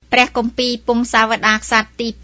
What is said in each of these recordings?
ព្រះគម្ពីរពងសាវតារក្សត្រទី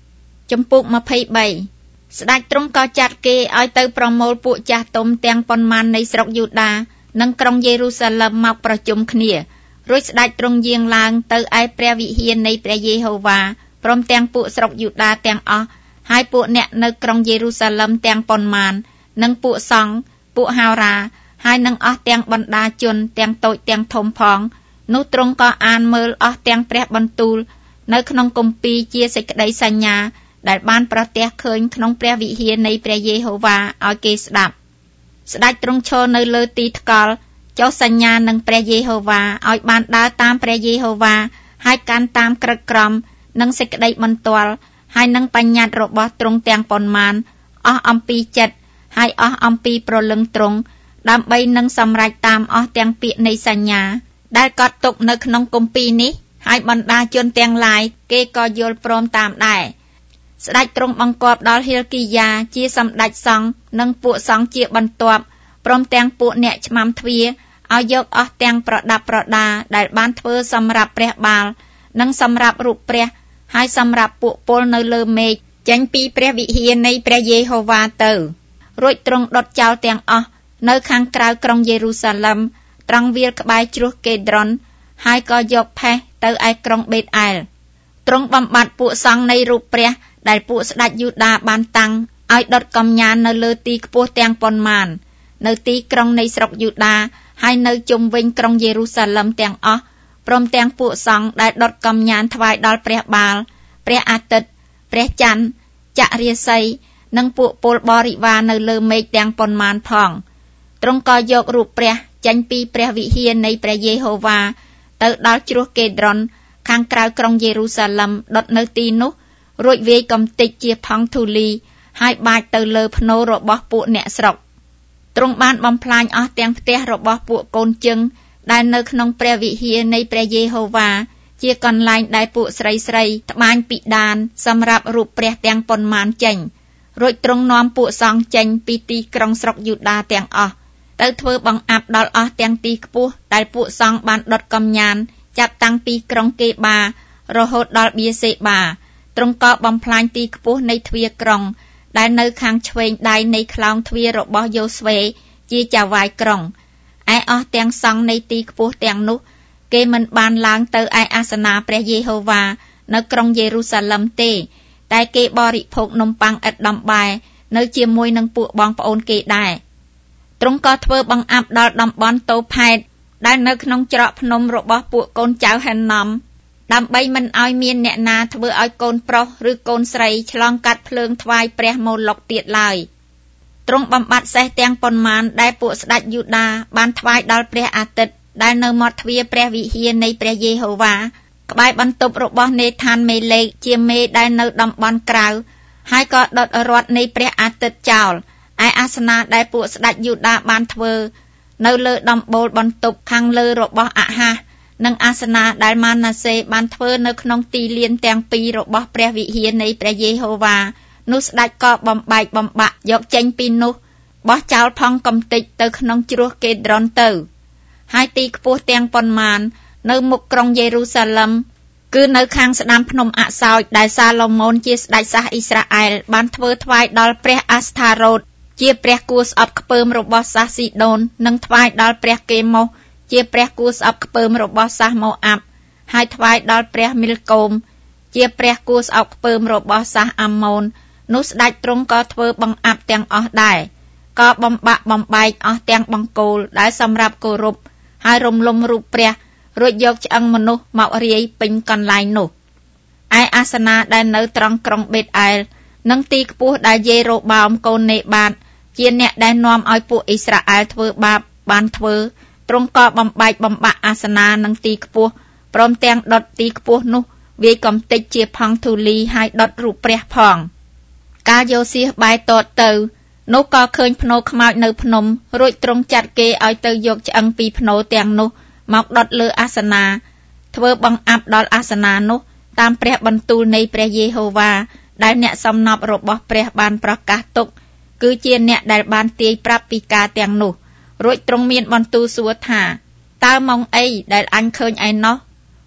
2ចំពុក23ស្ដេចទ្រង់ក៏ចាត់គេឲ្យទៅប្រមូលពួកចាស់ទុំទាំងប៉ុន្មាននៃស្រុកយូដានិងក្រុងយេរូសាឡឹមមកប្រជុំគ្នារួចស្ដេចទ្រង់យាងឡើងទៅឯព្រះវិហារនៃព្រះយេហូវ៉ាព្រមទាំងពួកស្រុកយូដាទាំងអស់ហើយពួកអ្នកនៅក្រុងយេរូសាឡឹមទាំងប៉ុន្មាននិងពួកសង្ឃពួកហោរាហើយនឹងអស់ទាំងបណ្ដាជនទាំងតូចទាំងធំផងនោះទ្រង់ក៏អានមើលអស់ទាំងព្រះបន្ទូលនៅក្នុងគម្ពីរជាសេចក្តីសញ្ញាដែលបានប្រទះឃើញក្នុងព្រះវិហារនៃព្រះយេហូវ៉ាឲ្យគេស្ដាប់ស្ដេចទ្រង់ឈរនៅលើទីថ្កល់ចុះសញ្ញានឹងព្រះយេហូវ៉ាឲ្យបានដើរតាមព្រះយេហូវ៉ាហើយកាន់តាមក្រឹតក្រមនិងសេចក្តីបន្ទាល់ហើយនឹងបញ្ញត្តិរបស់ទ្រង់ទាំងប៉ុន្មានអស់អំពីចិត្តហើយអស់អំពីប្រលឹងទ្រង់ដើម្បីនឹងសម្រេចតាមអស់ទាំងពាក្យនៃសញ្ញាដែលកត់ទុកនៅក្នុងគម្ពីរនេះហើយបណ្ដាជនទាំងឡាយគេក៏យល់ព្រមតាមដែរស្ដេចទ្រង់បង្គាប់ដល់ហៀលគីយ៉ាជាសម្ដេចសង្ឃនិងពួកសង្ឃជាបន្ទាប់ព្រមទាំងពួកអ្នកឆ្មាំទ្វារឲ្យយកអស់ទាំងប្រដាប់ប្រដាដែលបានធ្វើសម្រាប់ព្រះបាលនិងសម្រាប់រូបព្រះហើយសម្រាប់ពួកពលនៅលើមេឃចេញពីព្រះវិហារនៃព្រះយេហូវ៉ាទៅរួចទ្រង់ដុតចោលទាំងអស់នៅខាងក្រៅក្រុងយេរូសាឡឹមត្រង់វាលក្បែរជ្រោះកេដ្រុនហើយក៏យកផេះទៅឯក្រុងបេតអែលទ្រង់បំបត្តិពួកសង្ឃនៃរូបព្រះដែលពួកស្ដេចយូដាបានតាំងឲ្យដុតកំញាននៅលើទីខ្ពស់ទាំងប៉ុន្មាននៅទីក្រុងនៃស្រុកយូដាហើយនៅជុំវិញក្រុងយេរូសាឡឹមទាំងអស់ព្រមទាំងពួកសង្ឃដែលដុតកំញានថ្វាយដល់ព្រះបាលព្រះអាទិត្យព្រះច័ន្ទចក្រាសីនិងពួកពលបរិវារនៅលើមេឃទាំងប៉ុន្មានផងទ្រង់ក៏យករូបព្រះចេញពីព្រះវិហារនៃព្រះយេហូវ៉ាទៅដល់ជ្រោះកេដ្រុនខាងក្រៅក្រុងយេរូសាឡឹមដុតនៅទីនោះរួចវាយកំទេចជាផង់ធូលីហើយបាចទៅលើភ្នូររបស់ពួកអ្នកស្រុកទ្រង់បានបំផ្លាញអស់ទាំងផ្ទះរបស់ពួកកូនជឹងដែលនៅក្នុងព្រះវិហារនៃព្រះយេហូវ៉ាជាកន្លែងដែលពួកស្រីត្បាញពិដានសម្រាប់រូបព្រះទាំងប៉ុន្មានចេញរួចទ្រង់នាំពួកសង្ឃចេញពីទីក្រុងស្រុកយូដាទាំងអស់ទៅធ្វើបង្អាប់ដល់អស់ទាំងទីខ្ពស់ដែលពួកសង្ឃបានដុតកំញានចាប់តាំងពីក្រុងកេបារហូតដល់បៀសេបាទ្រង់ក៏បំផ្លាញទីខ្ពស់នៃទ្វារក្រុងដែលនៅខាងឆ្វេងដៃនៃខ្លោងទ្វាររបស់យ៉ូស្វេជាចៅហ្វាយក្រុងឯអស់ទាំងសង្ឃនៃទីខ្ពស់ទាំងនោះគេមិនបានឡើងទៅឯអាសនាព្រះយេហូវ៉ានៅក្រុងយេរូសាឡឹមទេតែគេបរិភោគនំប៉័ងឥតដំបែនៅជាមួយនឹងពួកបងប្អូនគេដែរទ្រង់ក៏ធ្វើបង្អាប់ដល់តំបន់តូផេតដែលនៅក្នុងច្រកភ្នំរបស់ពួកកូនចៅហេណំដើម្បីមិនឲ្យមានអ្នកណាធ្វើឲ្យកូនប្រុសឬកូនស្រីឆ្លងកាត់ភ្លើងថ្វាយព្រះម៉ូឡុកទៀតឡើយទ្រង់បំបត្តិសេះទាំងប៉ុន្មានដែលពួកស្ដេចយូដាបានថ្វាយដល់ព្រះអាទិត្យដែលនៅមាត់ទ្វារព្រះវិហារនៃព្រះយេហូវ៉ាក្បែរបន្ទប់របស់នេថានមេលេកជាមេដែលនៅតំបន់ក្រៅហើយក៏ដុតរ័ត្ននៃព្រះអាទិត្យចោលឯអាសនៈដែលពួកស្ដេចយូដាបានធ្វើនៅលើដំបូលបន្ទប់ខាងលើរបស់អាហាសនិងអាសនៈដែលម៉ាណាសេបានធ្វើនៅក្នុងទីលានទាំងពីររបស់ព្រះវិហារនៃព្រះយេហូវ៉ានោះស្ដេចក៏បំបែកបំបាក់យកចេញពីនោះបោះចោលផង់កំទេចទៅក្នុងជ្រោះកេដ្រុនទៅហើយទីខ្ពស់ទាំងប៉ុន្មាននៅមុខក្រុងយេរូសាឡឹមគឺនៅខាងស្ដាំភ្នំអាសោចដែលសាឡូមោនជាស្ដេចសាសអ៊ីស្រាអែលបានធ្វើថ្វាយដល់ព្រះអាស្ថារ៉ូតជាព្រះគួរស្អប់ខ្ពើមរបស់សាសស៊ីដូននិងថ្វាយដល់ព្រះកេម៉ូសជាព្រះគួរស្អប់ខ្ពើមរបស់សាសម៉ូអាប់ហើយថ្វាយដល់ព្រះមីលកូមជាព្រះគួរស្អប់ខ្ពើមរបស់សាសអាម៉ូននោះស្ដេចទ្រង់ក៏ធ្វើបង្អាប់ទាំងអស់ដែរក៏បំបាក់បំបែកអស់ទាំងបង្គោលដែលសម្រាប់គោរពហើយរំលំរូបព្រះរួចយកឆ្អឹងមនុស្សមករាយពេញកន្លែងនោះឯអាសនៈដែលនៅត្រង់ក្រុងបេតអែលនិងទីខ្ពស់ដែលយេរ៉ូបោមកូននេបាតជាអ្នកដែលនាំឲ្យពួកអ៊ីស្រាអែលធ្វើបាបបានធ្វើទ្រង់ក៏បំបែកបំបាក់អាសនៈនិងទីខ្ពស់ព្រមទាំងដុតទីខ្ពស់នោះវាយកំទេចជាផង់ធូលីហើយដុតរូបព្រះផងកាលយ៉ូសៀសបែរតតទៅនោះក៏ឃើញភ្នូរខ្មោចនៅភ្នំរួចទ្រង់ចាត់គេឲ្យទៅយកឆ្អឹងពីភ្នូរទាំងនោះមកដុតលើអាសនៈធ្វើបង្អាប់ដល់អាសនៈនោះតាមព្រះបន្ទូលនៃព្រះយេហូវ៉ាដែលអ្នកសំណប់របស់ព្រះបានប្រកាសទុកគឺជាអ្នកដែលបានទាយប្រាប់ពីការទាំងនោះរួចទ្រង់មានបន្ទូលសួរថាតើម៉ោងអីដែលអញឃើញឯណោះ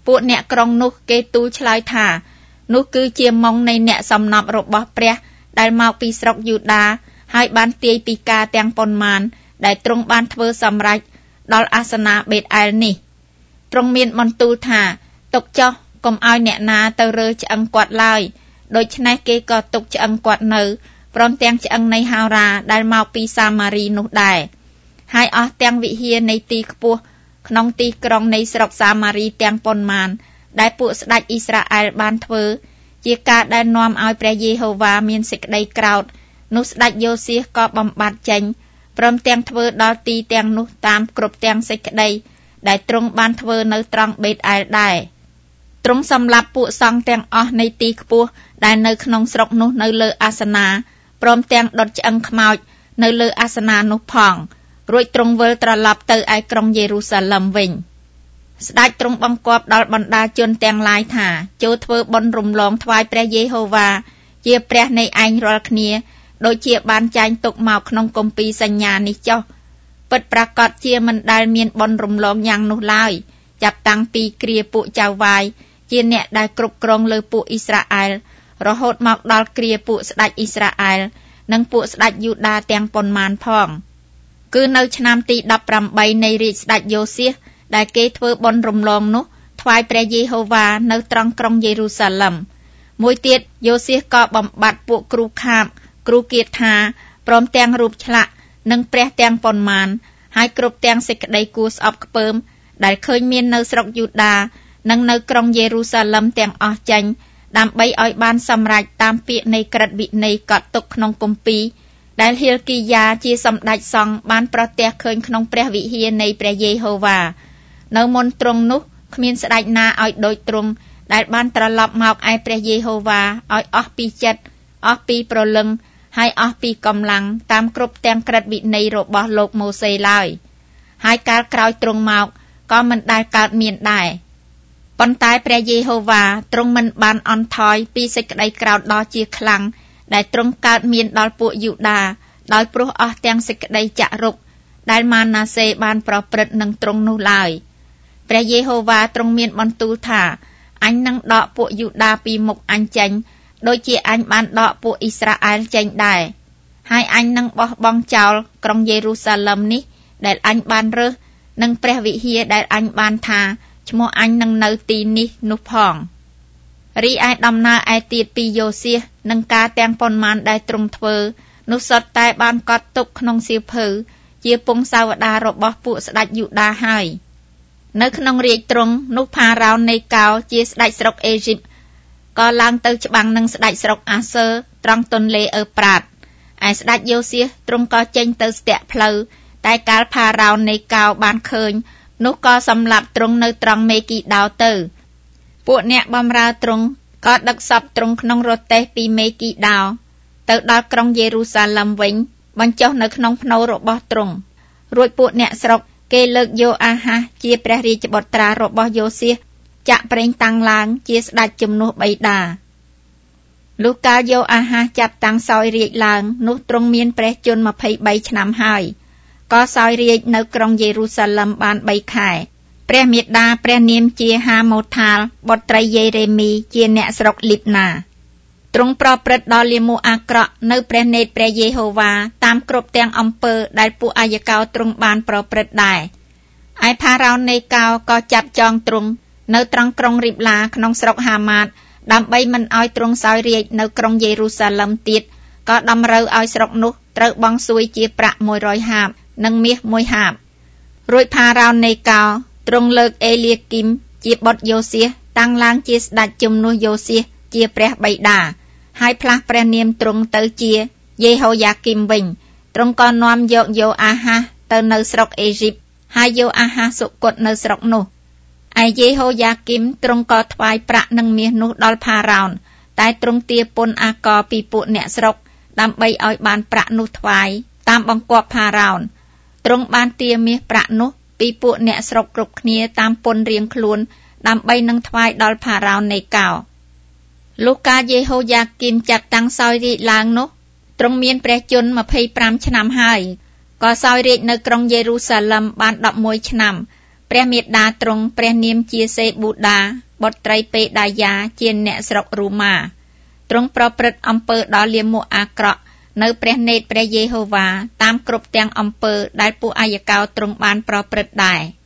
ពួកអ្នកក្រុងនោះគេទូលឆ្លើយថានោះគឺជាម៉ុងនៃអ្នកសំណប់របស់ព្រះដែលមកពីស្រុកយូដាហើយបានទាយពីការទាំងប៉ុន្មានដែលទ្រង់បានធ្វើសម្រេចដល់អាសនាបេតអែលនេះទ្រង់មានបន្ទូលថាទុកចុះកុំឲ្យអ្នកណាទៅរើឆ្អឹងគាត់ឡើយដូច្នេះគេក៏ទុកឆ្អឹងគាត់នៅព្រមទាំងឆ្អឹងនៃហោរាដែលមកពីសាម៉ារីនោះដែរហើយអស់ទាំងវិហារនៃទីខ្ពស់ក្នុងទីក្រុងនៃស្រុកសាម៉ារីទាំងប៉ុន្មានដែលពួកស្ដេចអ៊ីស្រាអែលបានធ្វើជាការដែលនាំឲ្យព្រះយេហូវ៉ាមានសេចក្តីក្រោធនោះស្ដេចយ៉ូសៀសក៏បំបត្តិចេញព្រមទាំងធ្វើដល់ទីទាំងនោះតាមគ្រប់ទាំងសេចក្តីដែលទ្រង់បានធ្វើនៅត្រង់បេតអែលដែរទ្រង់សម្លាប់ពួកសង្ឃទាំងអស់នៃទីខ្ពស់ដែលនៅក្នុងស្រុកនោះនៅលើអាសនាព្រមទាំងដុតឆ្អឹងខ្មោចនៅលើអាសនានោះផងរួចទ្រង់វិលត្រឡប់ទៅឯក្រុងយេរូសាឡឹមវិញស្ដេចទ្រង់បង្គាប់ដល់បណ្ដាជនទាំងឡាយថាចូលធ្វើបុណ្យរំលងថ្វាយព្រះយេហូវ៉ាជាព្រះនៃឯងរាល់គ្នាដូចជាបានចែងទុកមកក្នុងគម្ពីរសញ្ញានេះចុះពិតប្រាកដជាមិនដែលមានបុណ្យរំលងយ៉ាងនោះឡើយចាប់តាំងពីគ្រាពួកចៅវាយជាអ្នកដែលគ្រប់គ្រងលើពួកអ៊ីស្រាអែលរហូតមកដល់គ្រាពួកស្ដេចអ៊ីស្រាអែលនិងពួកស្ដេចយូដាទាំងប៉ុន្មានផងគឺនៅឆ្នាំទី18នៃរាជស្ដេចយ៉ូសៀសដែលគេធ្វើបុណ្យរំលងនោះថ្វាយព្រះយេហូវ៉ានៅត្រង់ក្រុងយេរូសាឡឹមមួយទៀតយ៉ូសៀសក៏បំបត្តិពួកគ្រូខាបគ្រូគាថាព្រមទាំងរូបឆ្លាក់និងព្រះទាំងប៉ុន្មានហើយគ្រប់ទាំងសេចក្តីគួរស្អប់ខ្ពើមដែលឃើញមាននៅស្រុកយូដានិងនៅក្រុងយេរូសាឡឹមទាំងអស់ចេញដើម្បីឲ្យបានសម្រេចតាមពាក្យនៃក្រឹត្យវិន័យកត់ទុកក្នុងគម្ពីរដែលហៀលគីយ៉ាជាសម្ដេចសង្ឃបានប្រទះឃើញក្នុងព្រះវិហារនៃព្រះយេហូវ៉ានៅមុនទ្រង់នោះគ្មានស្ដេចណាឲ្យដូចទ្រង់ដែលបានត្រឡប់មកឯព្រះយេហូវ៉ាឲ្យអស់ពីចិត្តអស់ពីព្រលឹងហើយអស់ពីកម្លាំងតាមគ្រប់ទាំងក្រឹត្យវិន័យរបស់លោកម៉ូសេឡើយហើយកាលក្រោយទ្រង់មកក៏មិនដែលកើតមានដែរប៉ុន្តែព្រះយេហូវ៉ាទ្រង់មិនបានអន់ថយពីសេចក្តីក្រោធដ៏ជាខ្លាំងដែលទ្រង់កើតមានដល់ពួកយូដាដោយព្រោះអស់ទាំងសេចក្តីចាក់រុកដែលម៉ាណាសេបានប្រព្រឹត្តនឹងទ្រង់នោះឡើយព្រះយេហូវ៉ាទ្រង់មានបន្ទូលថាអញនឹងដកពួកយូដាពីមុខអញចេញដូចជាអញបានដកពួកអ៊ីស្រាអែលចេញដែរហើយអញនឹងបោះបង់ចោលក្រុងយេរូសាឡឹមនេះដែលអញបានរើសនិងព្រះវិហារដែលអញបានថាឈ្មោះអញនឹងនៅទីនេះនោះផងរីឯដំណើរឯទៀតពីយ៉ូសៀសនិងការទាំងប៉ុន្មានដែលទ្រង់ធ្វើនោះសុទ្ធតែបានកត់ទុកក្នុងសៀវភៅជាពង្សាវតាររបស់ពួកស្ដេចយូដាហើយនៅក្នុងរាជទ្រង់នោះផារ៉ោននៃកោជាស្ដេចស្រុកអេស៊ីបក៏ឡើងទៅច្បាំងនឹងស្ដេចស្រុកអាសឺត្រង់ទន្លេអឺប្រាតឯស្ដេចយ៉ូសៀសទ្រង់ក៏ចេញទៅស្ទាក់ផ្លូវតែកាលផារ៉ោននៃកោបានឃើញនោះក៏សម្លាប់ទ្រង់នៅត្រង់មេគីដោទៅពួកអ្នកបម្រើទ្រង់ក៏ដឹកសពទ្រង់ក្នុងរទេះពីមេគីដោទៅដល់ក្រុងយេរូសាឡឹមវិញបញ្ចុះនៅក្នុងផ្នូររបស់ទ្រង់រួចពួកអ្នកស្រុកគេលើកយកអាហាសជាព្រះរាជបុត្រារបស់យ៉ូសៀសចាក់ប្រេងតាំងឡើងជាស្ដេចជំនួសបិតាលុះកាលយកអាហាសចាប់តាំងសោយរាជឡើងនោះទ្រង់មានព្រះជន្ម23ឆ្នាំហើយក៏សោយរាជនៅក្រុងយេរូសាឡឹមបាន3ខែព្រះមាតាព្រះនាមជាហាម៉ូថាលបុត្រីយេរេមីជាអ្នកស្រុកលីបណាទ្រង់ប្រព្រឹត្តដល់លាមកអាក្រក់នៅព្រះនេត្រព្រះយេហូវ៉ាតាមគ្រប់ទាំងអំពើដែលពួកអាយកោទ្រង់បានប្រព្រឹត្តដែរឯផារ៉ោននៃកោក៏ចាប់ចងទ្រង់នៅត្រង់ក្រុងរីបឡាក្នុងស្រុកហាម៉ាតដើម្បីមិនឲ្យទ្រង់សោយរាជនៅក្រុងយេរូសាឡឹមទៀតក៏តម្រូវឲ្យស្រុកនោះត្រូវបង់សួយជាប្រាក់100ហាបនិងមាស1ហាបរួចផារ៉ោននៃកោទ្រង់លើកអេលៀគីមជាបុត្រយ៉ូសៀសតាំងឡើងជាស្ដេចជំនួសយ៉ូសៀសជាព្រះបិតាហើយផ្លាស់ព្រះនាមទ្រង់ទៅជាយេហូយ៉ាគីមវិញទ្រង់ក៏នាំយកអាហាសទៅនៅស្រុកអេស៊ីបហើយយកអាហាសសុគតនៅស្រុកនោះឯយេហូយ៉ាគីមទ្រង់ក៏ថ្វាយប្រាក់និងមាសនោះដល់ផារ៉ោនតែទ្រង់ទារពន្ធអាករពីពួកអ្នកស្រុកដើម្បីឲ្យបានប្រាក់នោះថ្វាយតាមបង្គាប់ផារ៉ោនទ្រង់បានទារមាសប្រាក់នោះពីពួកអ្នកស្រុកគ្រប់គ្នាតាមពន្ធរៀងខ្លួនដើម្បីនឹងថ្វាយដល់ផារ៉ោននៃកោលុះកាលយេហូយ៉ាគីមចាត់តាំងសោយរាជឡើងនោះទ្រង់មានព្រះជន្ម25ឆ្នាំហើយក៏សោយរាជនៅក្រុងយេរូសាឡឹមបាន11ឆ្នាំព្រះមេដាទ្រង់ព្រះនាមជាសេប៊ូដាបុត្រីពេដាយ៉ាជាអ្នកស្រុករូម៉ាទ្រង់ប្រព្រឹត្តអំពើដ៏លាមកអាក្រក់នៅព្រះនេត្រព្រះយេហូវ៉ាតាមគ្រប់ទាំងអំពើដែលពួកអាយកោទ្រង់បានប្រព្រឹត្តដែរ